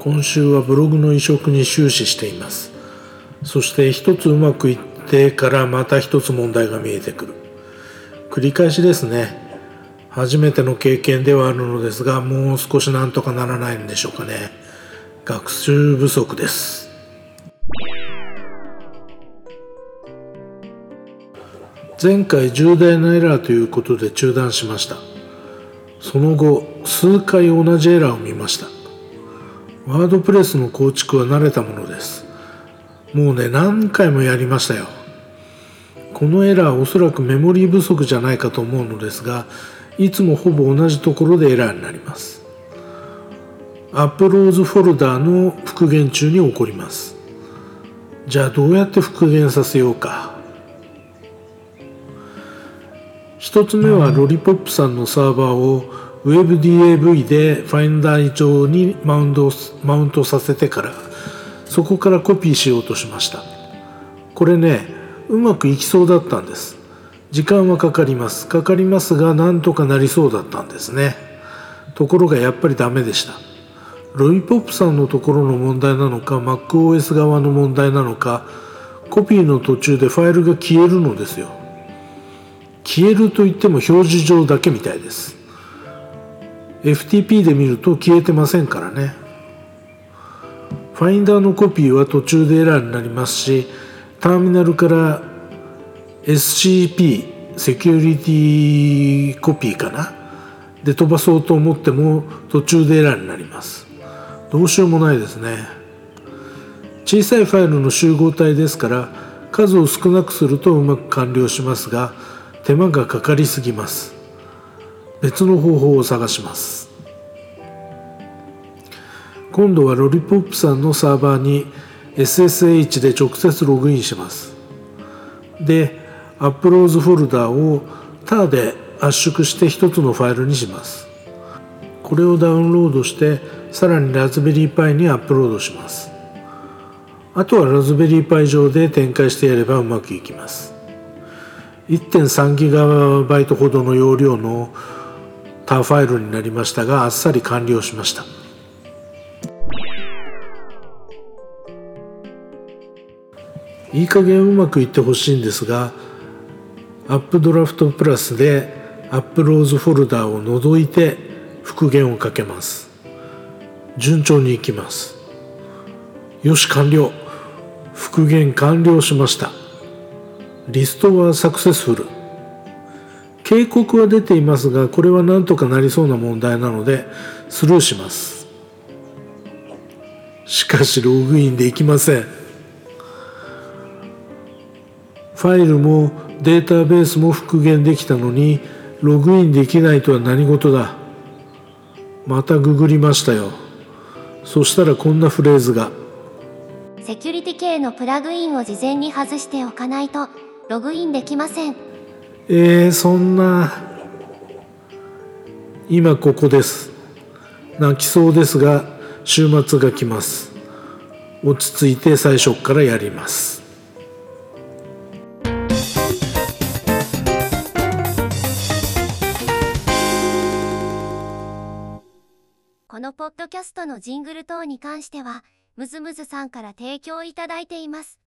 今週はブログの移植に終始しています。そして一つうまくいってからまた一つ問題が見えてくる。繰り返しですね。初めての経験ではあるのですが、もう少しなんとかならないんでしょうかね。学習不足です。前回重大なエラーということで中断しました。その後数回同じエラーを見ました。ワードプレスの構築は慣れたものです。もうね、何回もやりましたよ。このエラーはおそらくメモリー不足じゃないかと思うのですが、いつもほぼ同じところでエラーになります。アップローズフォルダーの復元中に起こります。じゃあどうやって復元させようか。一つ目はロリポップさんのサーバーを WebDAV でファインダー上にマウントさせてから、そこからコピーしようとしました。これね、うまくいきそうだったんです。時間はかかりますが、なんとかなりそうだったんですね。ところがやっぱりダメでした。ロリポップさんのところの問題なのか MacOS 側の問題なのか、コピーの途中でファイルが消えるのですよ。消えるといっても表示上だけみたいです。 FTP で見ると消えてませんからね。ファインダーのコピーは途中でエラーになりますし、ターミナルから SCP セキュリティコピーかなで飛ばそうと思っても途中でエラーになります。どうしようもないですね。小さいファイルの集合体ですから数を少なくするとうまく完了しますが、手間がかかりすぎます。別の方法を探します。今度はロリポップさんのサーバーに SSH で直接ログインします。で、アップローズフォルダーを tar で圧縮して一つのファイルにします。これをダウンロードしてさらにラズベリーパイにアップロードします。あとはラズベリーパイ上で展開してやればうまくいきます。1.3GB ほどの容量のtarファイルになりましたが、あっさり完了しました。いい加減うまくいってほしいんですが、アップドラフトプラスでアップローズフォルダーを除いて復元をかけます。順調にいきます。よし、完了。復元完了しました。リストはサクセスフル。警告は出ていますが、これは何とかなりそうな問題なのでスルーします。しかしログインできません。ファイルもデータベースも復元できたのにログインできないとは何事だ。またググりましたよ。そしたらこんなフレーズが。 セキュリティ系のプラグインを事前に外しておかないとログインできません。 そんな。今ここです。泣きそうですが週末が来ます。落ち着いて最初からやります。 このポッドキャストのジングル等に関してはムズムズさんから提供いただいています。